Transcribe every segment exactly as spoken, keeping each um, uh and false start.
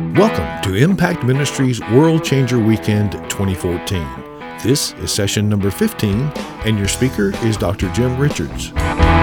Welcome to Impact Ministries World Changer Weekend twenty fourteen. This is session number fifteen, and your speaker is Doctor Jim Richards.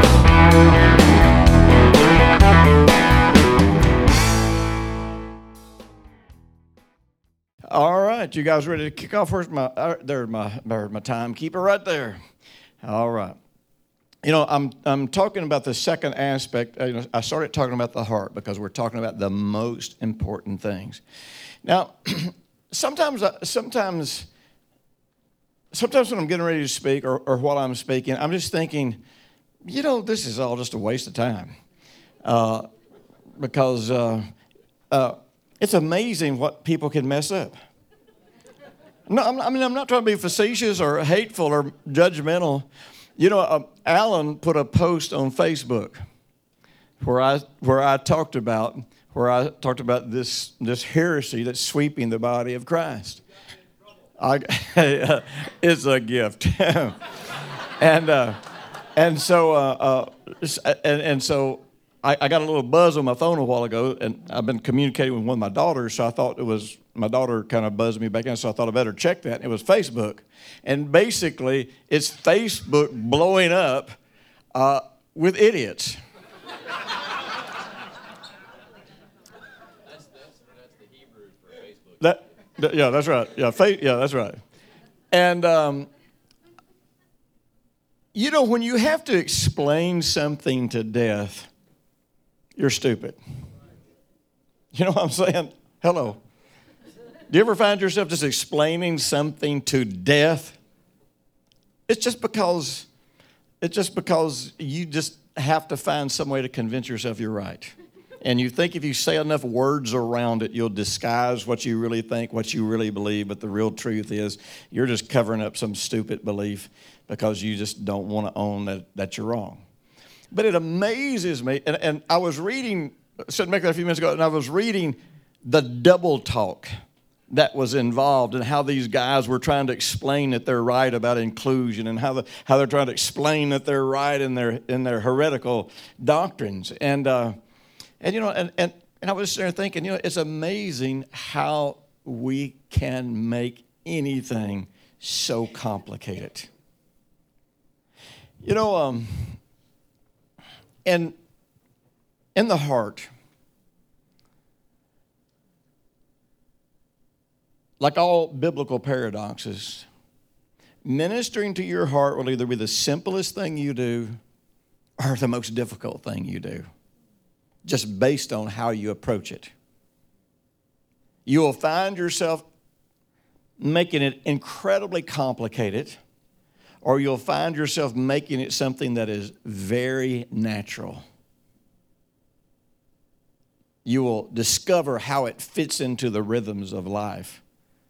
All right, you guys ready to kick off? Where's my, uh, there's my, there's my timekeeper right there. All right. You know, I'm I'm talking about the second aspect. You know, I started talking about the heart because we're talking about the most important things. Now, sometimes, sometimes, sometimes when I'm getting ready to speak or, or while I'm speaking, I'm just thinking, you know, this is all just a waste of time, uh, because uh, uh, it's amazing what people can mess up. No, I'm, I mean, I'm not trying to be facetious or hateful or judgmental. You know, uh, Alan put a post on Facebook where I where I talked about where I talked about this this heresy that's sweeping the body of Christ. I, it's a gift, and uh, and so uh, uh, and and so I, I got a little buzz on my phone a while ago, and I've been communicating with one of my daughters, so I thought it was. My daughter kind of buzzed me back in, so I thought I better check that. It was Facebook. And basically, it's Facebook blowing up uh, with idiots. That's, that's, that's the Hebrew for Facebook. That, that, yeah, that's right. Yeah, fa- yeah, that's right. And, um, you know, when you have to explain something to death, you're stupid. You know what I'm saying? Hello. Do you ever find yourself just explaining something to death? It's just because, it's just because you just have to find some way to convince yourself you're right. And you think if you say enough words around it, you'll disguise what you really think, what you really believe. But the real truth is you're just covering up some stupid belief because you just don't want to own that, that you're wrong. But it amazes me. And, and I was reading, said make that a few minutes ago, and I was reading the double talk that was involved and how these guys were trying to explain that they're right about inclusion and how the, how they're trying to explain that they're right in their in their heretical doctrines. And uh, and you know and, and and I was there thinking, you know, it's amazing how we can make anything so complicated. You know, um, and in the heart, like all biblical paradoxes, ministering to your heart will either be the simplest thing you do or the most difficult thing you do, just based on how you approach it. You will find yourself making it incredibly complicated, or you'll find yourself making it something that is very natural. You will discover how it fits into the rhythms of life,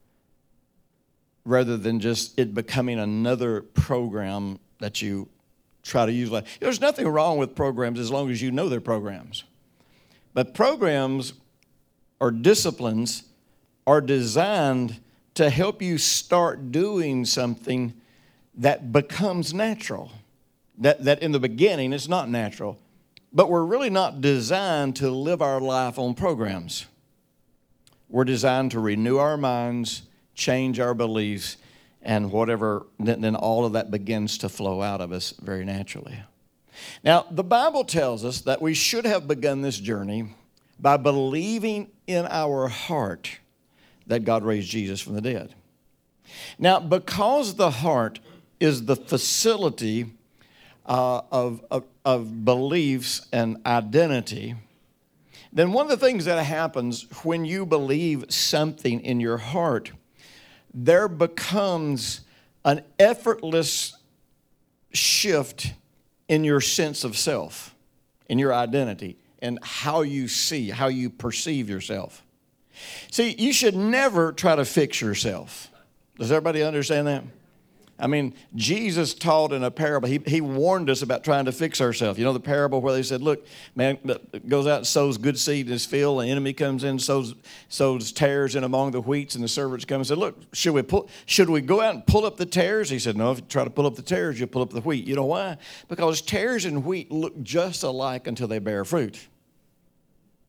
rather than just it becoming another program that you try to use. There's nothing wrong with programs as long as you know they're programs. But programs or disciplines are designed to help you start doing something that becomes natural. That, that in the beginning, it's not natural. But we're really not designed to live our life on programs. We're designed to renew our minds, change our beliefs, and whatever, then, then all of that begins to flow out of us very naturally. Now, the Bible tells us that we should have begun this journey by believing in our heart that God raised Jesus from the dead. Now, because the heart is the facility uh, of, of, of beliefs and identity, then one of the things that happens when you believe something in your heart, there becomes an effortless shift in your sense of self, in your identity, and how you see, how you perceive yourself. See, you should never try to fix yourself. Does everybody understand that? I mean, Jesus taught in a parable. He, he warned us about trying to fix ourselves. You know the parable where they said, look, man goes out and sows good seed in his field. The enemy comes in, sows, sows tares in among the wheats, and the servants come and said, look, should we, pull, should we go out and pull up the tares? He said, no, if you try to pull up the tares, you'll pull up the wheat. You know why? Because tares and wheat look just alike until they bear fruit.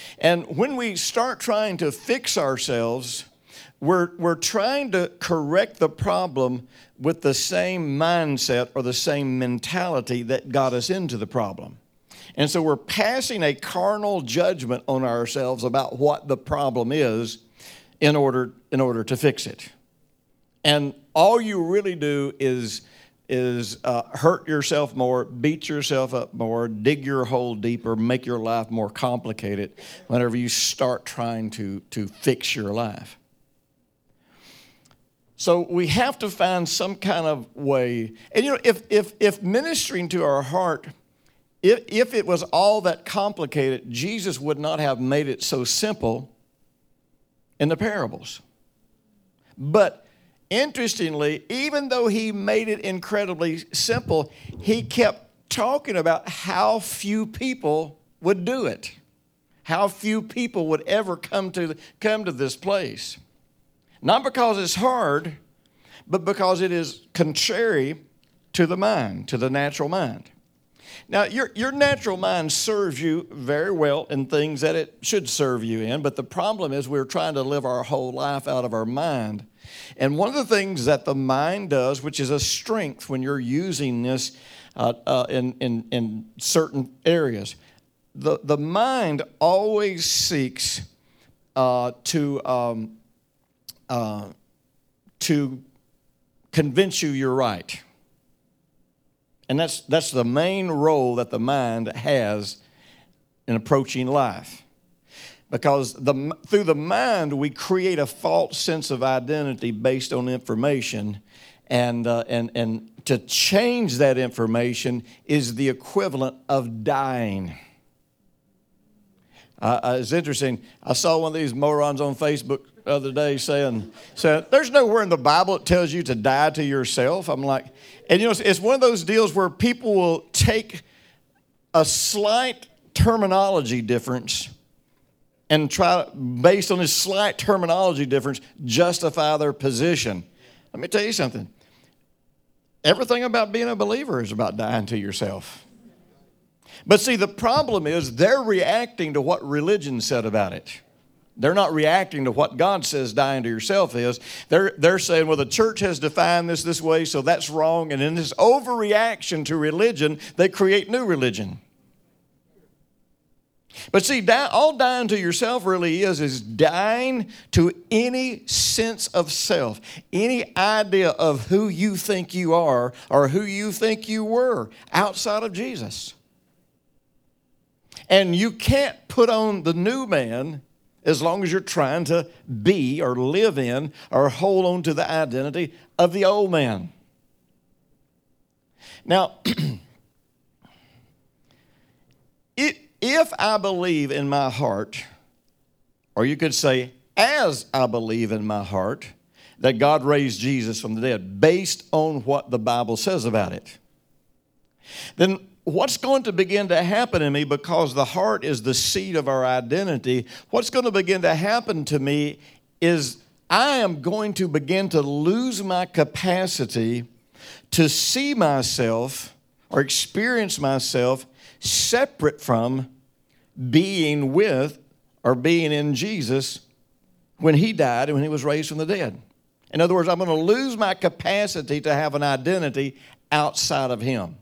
And when we start trying to fix ourselves, we're, we're trying to correct the problem with the same mindset or the same mentality that got us into the problem. And so we're passing a carnal judgment on ourselves about what the problem is in order, in order to fix it. And all you really do is, is uh, hurt yourself more, beat yourself up more, dig your hole deeper, make your life more complicated whenever you start trying to, to fix your life. So we have to find some kind of way. And you know, if, if, if ministering to our heart, if, if it was all that complicated, Jesus would not have made it so simple in the parables. But interestingly, even though he made it incredibly simple, he kept talking about how few people would do it, how few people would ever come to, come to this place. Not because it's hard, but because it is contrary to the mind, to the natural mind. Now, your, your natural mind serves you very well in things that it should serve you in, but the problem is we're trying to live our whole life out of our mind. And one of the things that the mind does, which is a strength when you're using this uh, uh, in, in, in certain areas, the, the mind always seeks uh, to, um, uh, to convince you you're right. And that's, that's the main role that the mind has in approaching life. Because the, through the mind, we create a false sense of identity based on information. And, uh, and, and to change that information is the equivalent of dying. Uh, it's interesting. I saw one of these morons on Facebook the other day saying, saying, there's nowhere in the Bible it tells you to die to yourself. I'm like, and you know, it's, it's one of those deals where people will take a slight terminology difference and try, based on this slight terminology difference, justify their position. Let me tell you something. Everything about being a believer is about dying to yourself. But see, the problem is they're reacting to what religion said about it. They're not reacting to what God says dying to yourself is. They're, they're saying, well, the church has defined this this way, so that's wrong. And in this overreaction to religion, they create new religion. But see, die, all dying to yourself really is, is dying to any sense of self, any idea of who you think you are or who you think you were outside of Jesus. And you can't put on the new man as long as you're trying to be or live in or hold on to the identity of the old man. Now, it, if I believe in my heart, or you could say, as I believe in my heart, that God raised Jesus from the dead, based on what the Bible says about it, then what's going to begin to happen in me, because the heart is the seat of our identity, what's going to begin to happen to me is I am going to begin to lose my capacity to see myself or experience myself separate from being with or being in Jesus when he died and when he was raised from the dead. In other words, I'm going to lose my capacity to have an identity outside of him.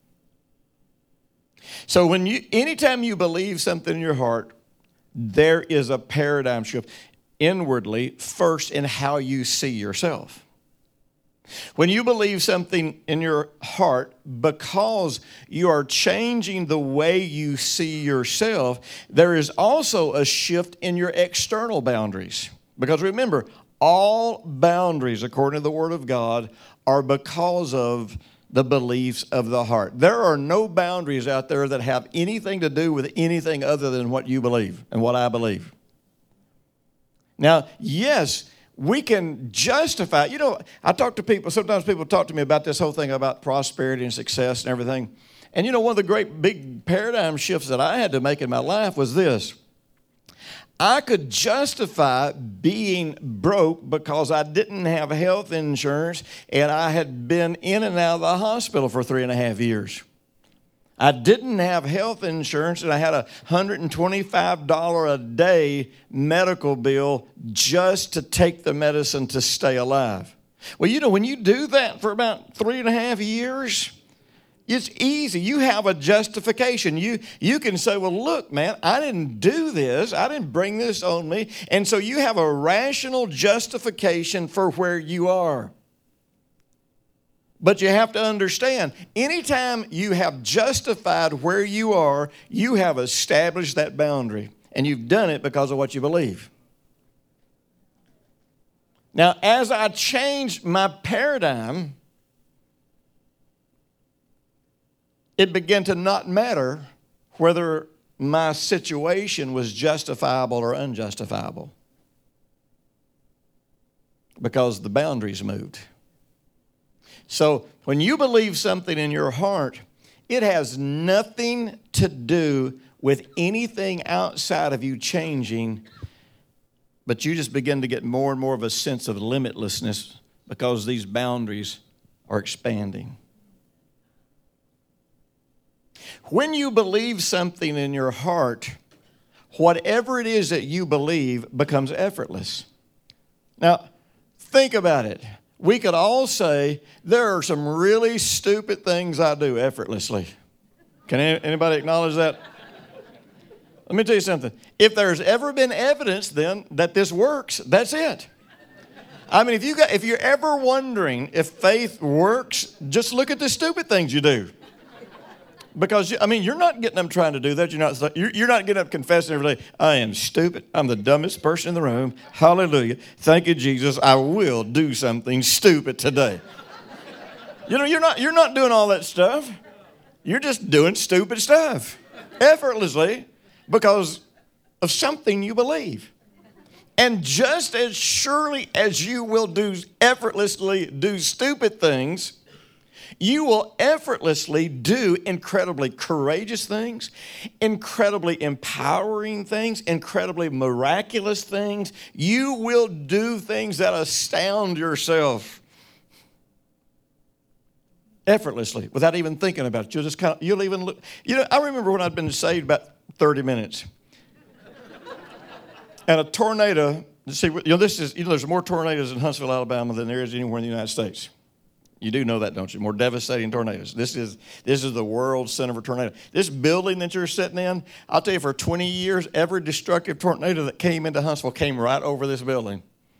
So when you, anytime you believe something in your heart, there is a paradigm shift inwardly, first in how you see yourself. When you believe something in your heart, because you are changing the way you see yourself, there is also a shift in your external boundaries. Because remember, all boundaries, according to the Word of God, are because of the beliefs of the heart. There are no boundaries out there that have anything to do with anything other than what you believe and what I believe. Now, yes, we can justify. You know, I talk to people, sometimes people talk to me about this whole thing about prosperity and success and everything. And you know, one of the great big paradigm shifts that I had to make in my life was this. I could justify being broke because I didn't have health insurance and I had been in and out of the hospital for three and a half years. I didn't have health insurance, and I had a one hundred twenty-five dollars a day medical bill just to take the medicine to stay alive. Well, you know, when you do that for about three and a half years, it's easy. You have a justification. You, you can say, well, look, man, I didn't do this. I didn't bring this on me. And so you have a rational justification for where you are. But you have to understand, anytime you have justified where you are, you have established that boundary. And you've done it because of what you believe. Now, as I changed my paradigm, it began to not matter whether my situation was justifiable or unjustifiable, because the boundaries moved. So when you believe something in your heart, it has nothing to do with anything outside of you changing, but you just begin to get more and more of a sense of limitlessness because these boundaries are expanding. When you believe something in your heart, whatever it is that you believe becomes effortless. Now, think about it. We could all say, there are some really stupid things I do effortlessly. Can anybody acknowledge that? Let me tell you something. If there's ever been evidence then that this works, that's it. I mean, if, you got, if you're ever wondering if faith works, just look at the stupid things you do. Because, I mean, you're not getting up trying to do that. You're not, you're, you're not getting up confessing every day, I am stupid. I'm the dumbest person in the room. Hallelujah. Thank you, Jesus. I will do something stupid today. You know, you're not, you're not doing all that stuff. You're just doing stupid stuff effortlessly because of something you believe. And just as surely as you will do effortlessly do stupid things, you will effortlessly do incredibly courageous things, incredibly empowering things, incredibly miraculous things. You will do things that astound yourself effortlessly without even thinking about it. You'll just kind of, you'll even look. You know, I remember when I'd been saved about thirty minutes. And a tornado, see, you know, this is, you know, there's more tornadoes in Huntsville, Alabama than there is anywhere in the United States. You do know that, don't you? More devastating tornadoes. This is this is the world center for tornado. This building that you're sitting in, I'll tell you, for twenty years, every destructive tornado that came into Huntsville came right over this building.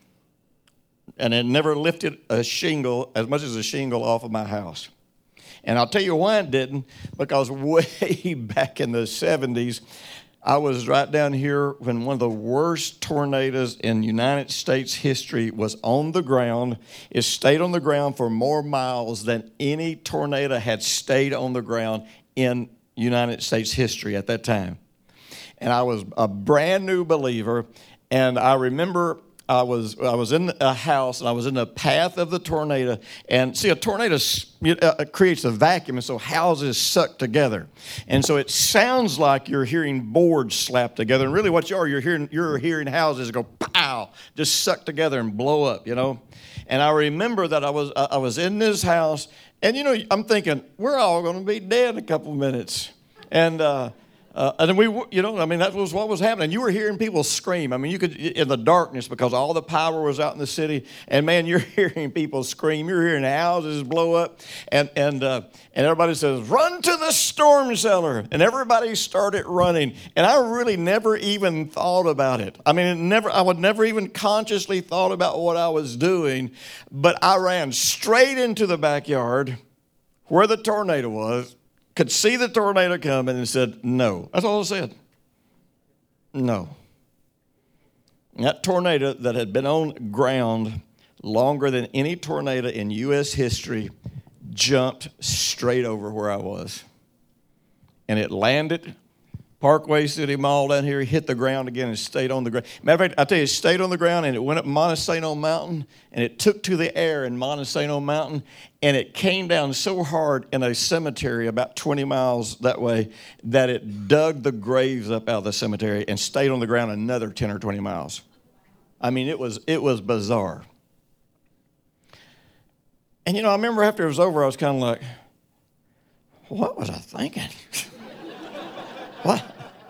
And it never lifted a shingle, as much as a shingle, off of my house. And I'll tell you why it didn't, because way back in the seventies, I was right down here when one of the worst tornadoes in United States history was on the ground. It stayed on the ground for more miles than any tornado had stayed on the ground in United States history at that time. And I was a brand new believer, and I remember I was I was in a house, and I was in the path of the tornado. And see, a tornado uh, creates a vacuum, and so houses suck together. And so it sounds like you're hearing boards slap together. And really what you are, you're hearing, you're hearing houses go pow, just suck together and blow up, you know. And I remember that I was I was in this house, and, you know, I'm thinking, we're all going to be dead in a couple of minutes. And, uh, Uh, and then we, you know, I mean, that was what was happening. You were hearing people scream. I mean, you could, in the darkness, because all the power was out in the city. And man, you're hearing people scream. You're hearing houses blow up. And and uh, and everybody says, run to the storm cellar. And everybody started running. And I really never even thought about it. I mean, it never, I would never even consciously thought about what I was doing. But I ran straight into the backyard where the tornado was. Could see the tornado coming and said, no. That's all it said. No. And that tornado that had been on ground longer than any tornado in U S history jumped straight over where I was. And it landed Parkway City Mall down here, hit the ground again and stayed on the ground. Matter of fact, I tell you, it stayed on the ground, and it went up Montesano Mountain, and it took to the air in Montesano Mountain, and it came down so hard in a cemetery about twenty miles that way that it dug the graves up out of the cemetery and stayed on the ground another ten or twenty miles. I mean, it was it was bizarre. And, you know, I remember after it was over, I was kind of like, what was I thinking? What?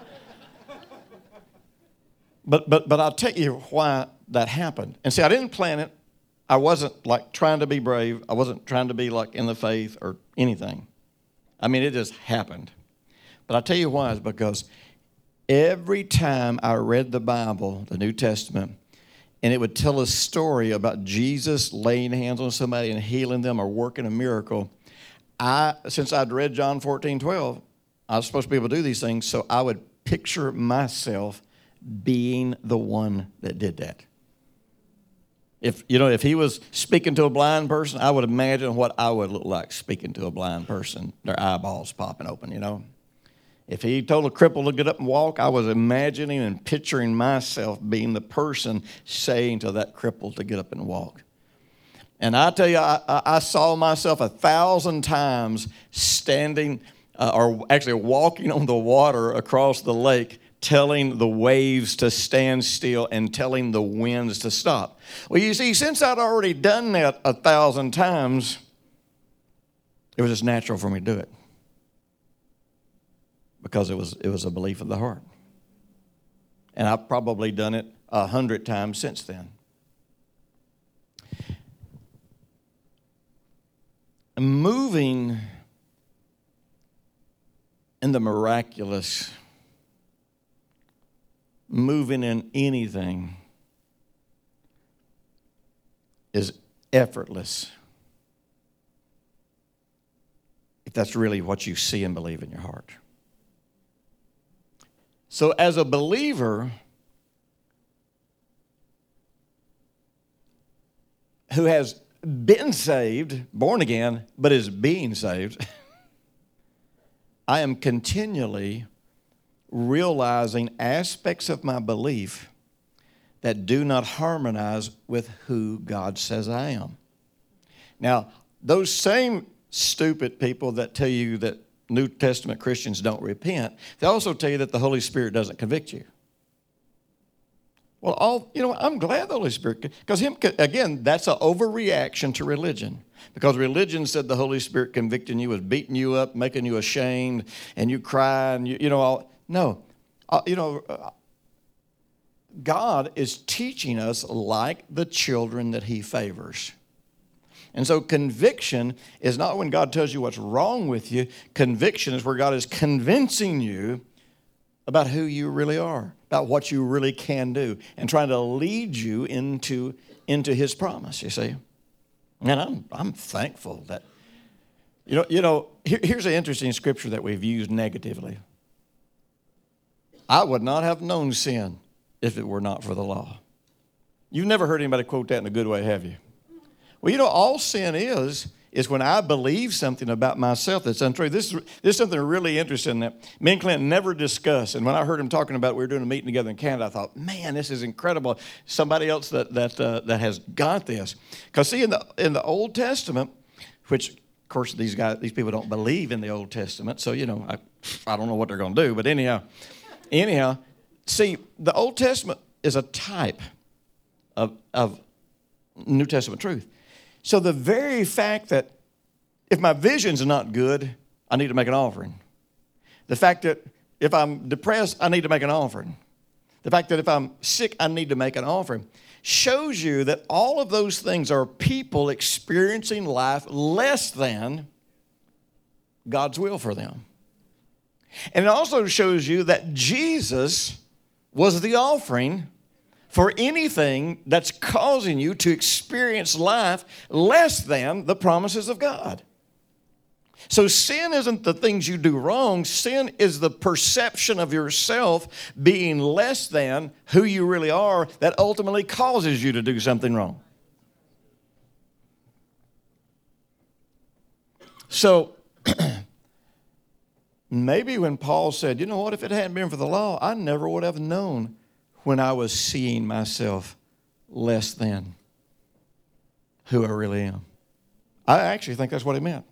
But, but, but I'll tell you why that happened. And see, I didn't plan it. I wasn't like trying to be brave. I wasn't trying to be like in the faith or anything. I mean, it just happened. But I'll tell you why. It's because every time I read the Bible, the New Testament, and it would tell a story about Jesus laying hands on somebody and healing them or working a miracle, I, since I'd read John fourteen twelve, I was supposed to be able to do these things, so I would picture myself being the one that did that. If, you know, if he was speaking to a blind person, I would imagine what I would look like speaking to a blind person, their eyeballs popping open, you know. If he told a cripple to get up and walk, I was imagining and picturing myself being the person saying to that cripple to get up and walk. And I tell you, I, I saw myself a thousand times standing, uh, or actually walking on the water across the lake, telling the waves to stand still and telling the winds to stop. Well, you see, since I'd already done that a thousand times, it was just natural for me to do it. Because it was, it was a belief of the heart. And I've probably done it a hundred times since then. Moving in the miraculous, moving in anything is effortless if that's really what you see and believe in your heart. So as a believer who has been saved, born again, but is being saved, I am continually realizing aspects of my belief that do not harmonize with who God says I am. Now, those same stupid people that tell you that New Testament Christians don't repent, they also tell you that the Holy Spirit doesn't convict you. Well, all you know, I'm glad the Holy Spirit, because him again, that's an overreaction to religion. Because religion said the Holy Spirit convicting you was beating you up, making you ashamed, and you cry, and you, you know, all, no, uh, you know, uh, God is teaching us like the children that He favors. And so conviction is not when God tells you what's wrong with you. Conviction is where God is convincing you about who you really are, about what you really can do, and trying to lead you into, into His promise, you see. And I'm, I'm thankful that, you know, you know here, here's an interesting scripture that we've used negatively. I would not have known sin if it were not for the law. You've never heard anybody quote that in a good way, have you? Well, you know, all sin is, is when I believe something about myself that's untrue. This is, this is something really interesting that me and Clint never discuss. And when I heard him talking about it, we were doing a meeting together in Canada, I thought, man, this is incredible. Somebody else that that uh, that has got this. Because see, in the in the Old Testament, which, of course, these guys, these people don't believe in the Old Testament, so, you know, I, I don't know what they're going to do. But anyhow, anyhow, see, the Old Testament is a type of, of New Testament truth. So the very fact that if my vision's not good, I need to make an offering. The fact that if I'm depressed, I need to make an offering. The fact that if I'm sick, I need to make an offering shows you that all of those things are people experiencing life less than God's will for them. And it also shows you that Jesus was the offering for anything that's causing you to experience life less than the promises of God. So sin isn't the things you do wrong. Sin is the perception of yourself being less than who you really are that ultimately causes you to do something wrong. So maybe when Paul said, you know what, if it hadn't been for the law, I never would have known when I was seeing myself less than who I really am. I actually think that's what he meant.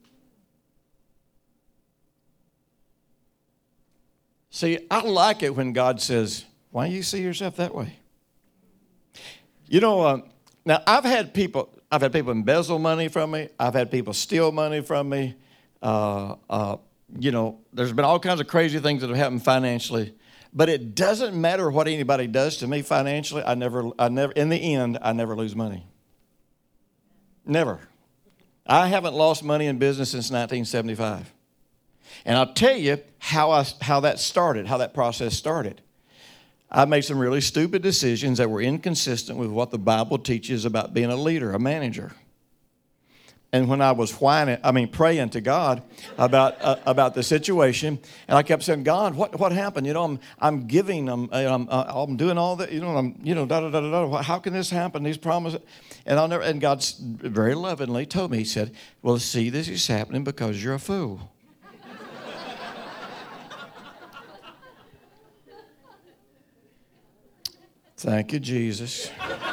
See, I like it when God says, why do you see yourself that way? You know, uh, now I've had people, I've had people embezzle money from me. I've had people steal money from me. Uh, uh, you know, there's been all kinds of crazy things that have happened financially. But it doesn't matter what anybody does to me financially. I never, I never, in the end, I never lose money. Never. I haven't lost money in business since nineteen seventy-five. And I'll tell you how I, how that started, how that process started. I made some really stupid decisions that were inconsistent with what the Bible teaches about being a leader, a manager. And when I was whining, I mean, praying to God about uh, about the situation, and I kept saying, God, what what happened? You know, I'm I'm giving, I'm I'm, uh, I'm doing all that. You know, I'm you know, da da da da da. How can this happen? These promises, and I'll never. And God very lovingly told me, He said, "Well, see, this is happening because you're a fool." Thank you, Jesus.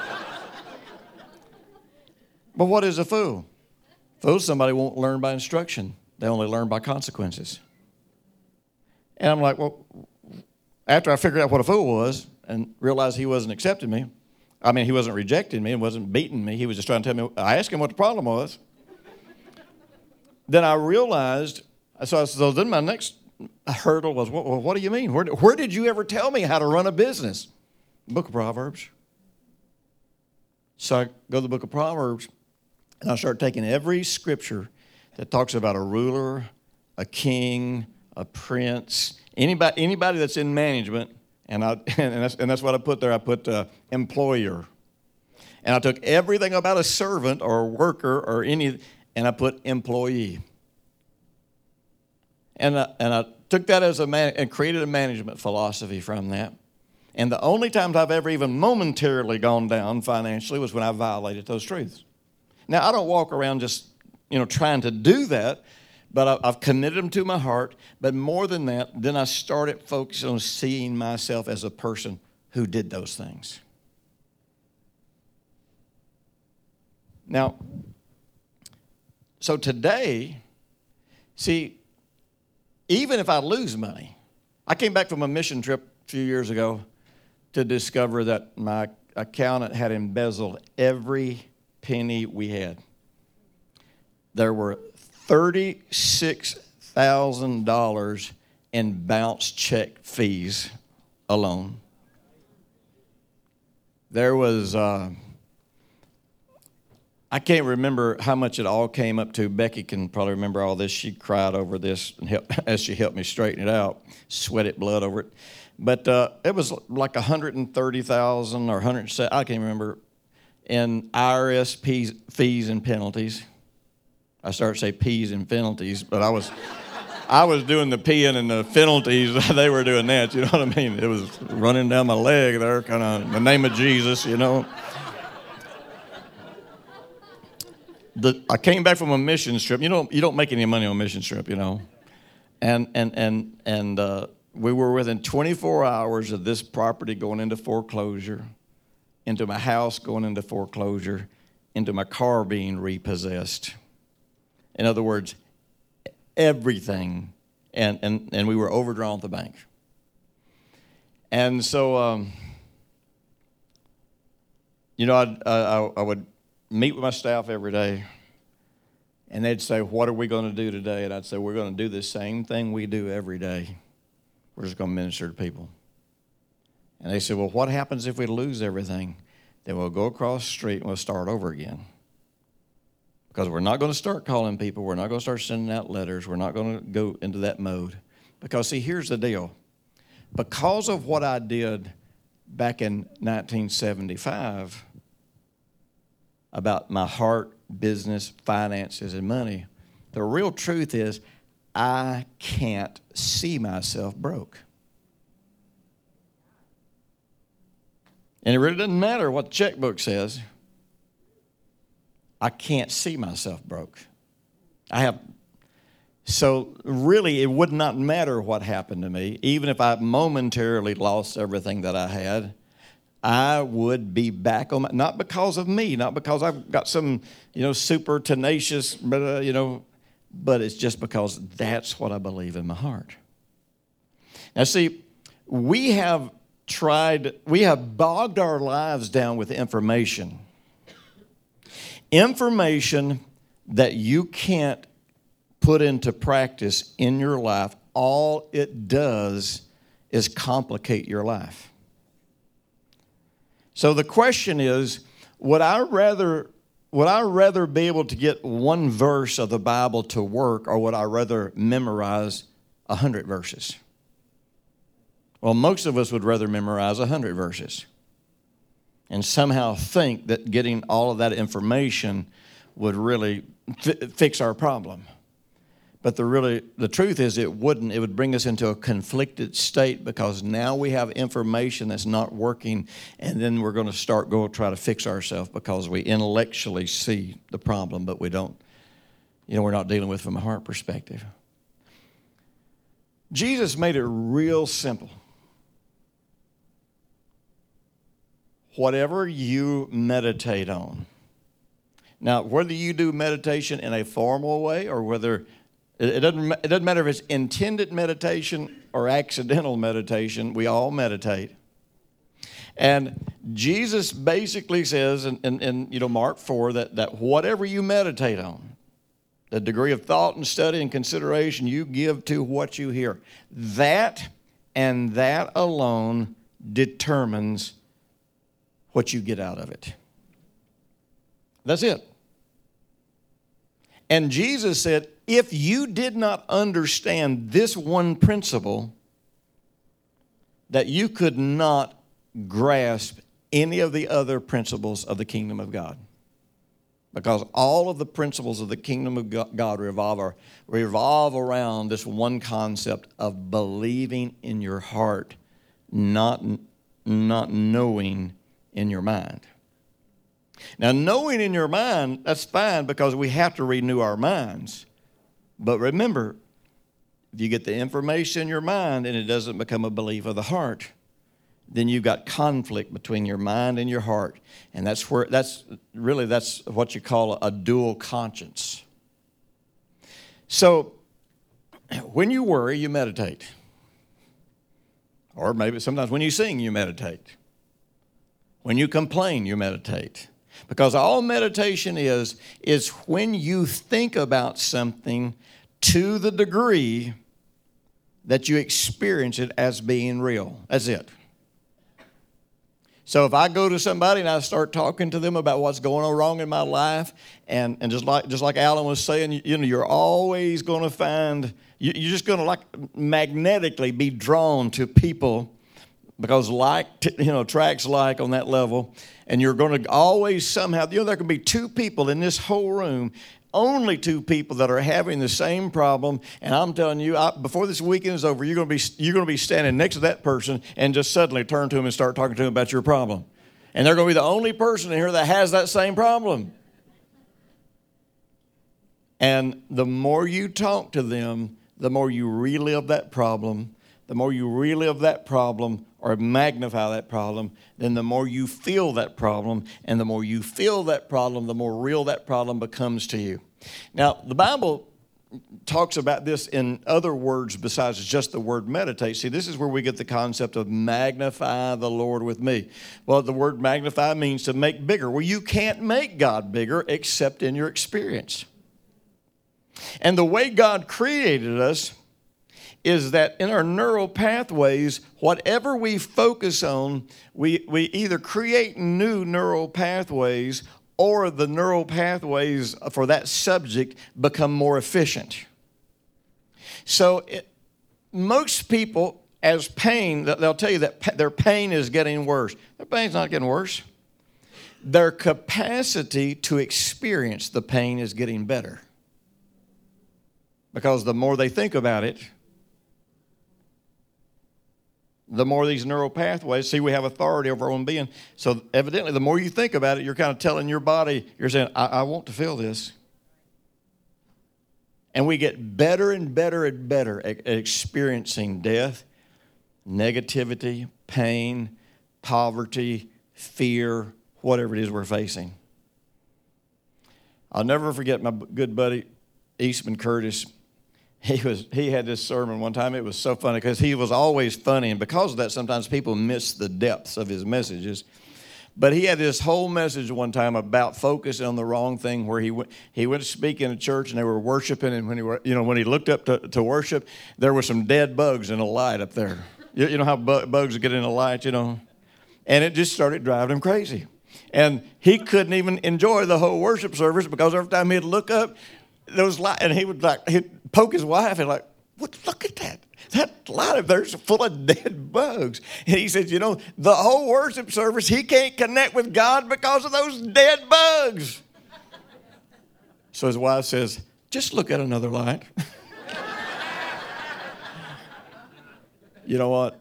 But what is a fool? Fool, somebody won't learn by instruction. They only learn by consequences. And I'm like, well, after I figured out what a fool was and realized he wasn't accepting me, I mean, he wasn't rejecting me and wasn't beating me. He was just trying to tell me, I asked him what the problem was. Then I realized, so, so then my next hurdle was, well, what do you mean? Where, where did you ever tell me how to run a business? Book of Proverbs. So I go to the book of Proverbs, and I start taking every scripture that talks about a ruler, a king, a prince, anybody, anybody that's in management, and I and that's, and that's what I put there. I put uh, employer. And I took everything about a servant or a worker or any, and I put employee. And I, and I took that as a man, and created a management philosophy from that. And the only times I've ever even momentarily gone down financially was when I violated those truths. Now, I don't walk around just, you know, trying to do that, but I've committed them to my heart. But more than that, then I started focusing on seeing myself as a person who did those things. Now, so today, see, even if I lose money, I came back from a mission trip a few years ago to discover that my accountant had embezzled every penny we had. There were thirty-six thousand dollars in bounce check fees alone. There was, uh, I can't remember how much it all came up to. Becky can probably remember all this. She cried over this and helped, as she helped me straighten it out, sweated blood over it. But uh, it was like one hundred thirty thousand dollars or one hundred seven, I can't remember, in I R S fees, fees and penalties. I started to say P's and penalties, but I was I was doing the peeing and the penalties. They were doing that, you know what I mean? It was running down my leg there, kind of in the name of Jesus, you know. The, I came back from a mission trip. You know, you don't make any money on a mission trip, you know. And, and, and, and uh, we were within twenty-four hours of this property going into foreclosure, into my house going into foreclosure, into my car being repossessed. In other words, everything. And, and, and we were overdrawn at the bank. And so, um, you know, I'd, I, I would meet with my staff every day, and they'd say, what are we going to do today? And I'd say, we're going to do the same thing we do every day. We're just going to minister to people. And they said, well, what happens if we lose everything? Then we'll go across the street and we'll start over again. Because we're not going to start calling people. We're not going to start sending out letters. We're not going to go into that mode. Because, see, here's the deal. Because of what I did back in nineteen seventy-five about my heart, business, finances, and money, the real truth is I can't see myself broke. And it really doesn't matter what the checkbook says. I can't see myself broke. I have, so really it would not matter what happened to me. Even if I momentarily lost everything that I had, I would be back on my, not because of me, not because I've got some, you know, super tenacious, uh, you know, but it's just because that's what I believe in my heart. Now, see, we have tried, we have bogged our lives down with information. Information that you can't put into practice in your life, all it does is complicate your life. So the question is, would I rather would I rather be able to get one verse of the Bible to work, or would I rather memorize a hundred verses? Well, most of us would rather memorize a hundred verses and somehow think that getting all of that information would really fi- fix our problem. But the really the truth is it wouldn't. It would bring us into a conflicted state, because now we have information that's not working, and then we're going to start go try to fix ourselves because we intellectually see the problem, but we don't, you know, we're not dealing with it from a heart perspective. Jesus made it real simple. Whatever you meditate on. Now, whether you do meditation in a formal way or whether It doesn't, it doesn't matter if it's intended meditation or accidental meditation. We all meditate. And Jesus basically says in, in, in you know, Mark four that, that whatever you meditate on, the degree of thought and study and consideration you give to what you hear, that and that alone determines what you get out of it. That's it. And Jesus said, if you did not understand this one principle, that you could not grasp any of the other principles of the kingdom of God. Because all of the principles of the kingdom of God revolve, revolve around this one concept of believing in your heart, not, not knowing in your mind. Now, knowing in your mind, that's fine, because we have to renew our minds. But remember, if you get the information in your mind and it doesn't become a belief of the heart, then you've got conflict between your mind and your heart. And that's where, that's really, that's what you call a dual conscience. So, when you worry, you meditate. Or maybe sometimes when you sing, you meditate. When you complain, you meditate. Because all meditation is, is when you think about something to the degree that you experience it as being real. That's it. So if I go to somebody and I start talking to them about what's going on wrong in my life, and, and just like just like Alan was saying, you, you know, you're always going to find, you, you're just going to like magnetically be drawn to people, because like, you know, attracts like on that level. And you're going to always somehow, you know, there can be two people in this whole room, only two people that are having the same problem. And I'm telling you, I, before this weekend is over, you're going to be you're going to be standing next to that person and just suddenly turn to them and start talking to them about your problem. And they're going to be the only person in here that has that same problem. And the more you talk to them, the more you relive that problem. The more you relive that problem or magnify that problem, then the more you feel that problem. And the more you feel that problem, the more real that problem becomes to you. Now, the Bible talks about this in other words besides just the word meditate. See, this is where we get the concept of magnify the Lord with me. Well, the word magnify means to make bigger. Well, you can't make God bigger except in your experience. And the way God created us is that in our neural pathways, whatever we focus on, we, we either create new neural pathways or the neural pathways for that subject become more efficient. So it, most people, as pain, they'll tell you that their pain is getting worse. Their pain's not getting worse. Their capacity to experience the pain is getting better. Because the more they think about it, the more these neural pathways, see, we have authority over our own being. So evidently, the more you think about it, you're kind of telling your body, you're saying, I, I want to feel this. And we get better and better and better at, at experiencing death, negativity, pain, poverty, fear, whatever it is we're facing. I'll never forget my good buddy, Eastman Curtis. He was he had this sermon one time. It was so funny because he was always funny. And because of that, sometimes people miss the depths of his messages. But he had this whole message one time about focusing on the wrong thing, where he went, he went to speak in a church and they were worshiping, and when he were, you know, when he looked up to, to worship, there were some dead bugs in a light up there. You, you know how bu- bugs get in a light, you know? And it just started driving him crazy. And he couldn't even enjoy the whole worship service because every time he'd look up, there was light, and he would like he'd poke his wife and like, "What? Look at that! That light up there's full of dead bugs." And he said, "You know, the whole worship service, he can't connect with God because of those dead bugs." So his wife says, "Just look at another light." You know what?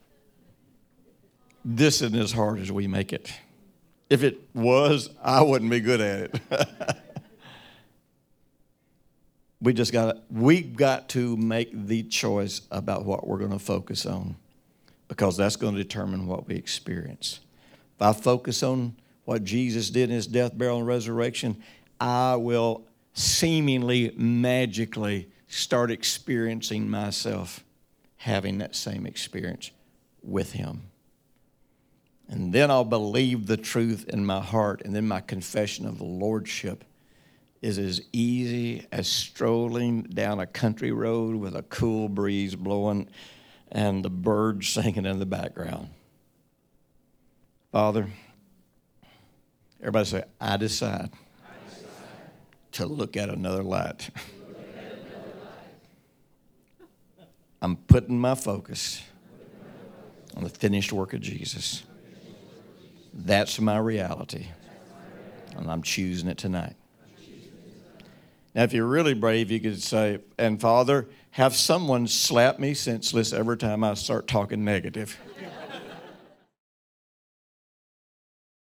This isn't as hard as we make it. If it was, I wouldn't be good at it. We just got we've got to make the choice about what we're going to focus on, because that's going to determine what we experience. If I focus on what Jesus did in his death, burial, and resurrection, I will seemingly magically start experiencing myself having that same experience with him. And then I'll believe the truth in my heart, and then my confession of the lordship is as easy as strolling down a country road with a cool breeze blowing and the birds singing in the background. Father, everybody say, I decide, I decide. to look at another light. I'm putting my focus on the finished work of Jesus. That's my reality, and I'm choosing it tonight. Now, if you're really brave, you could say, and Father, have someone slap me senseless every time I start talking negative.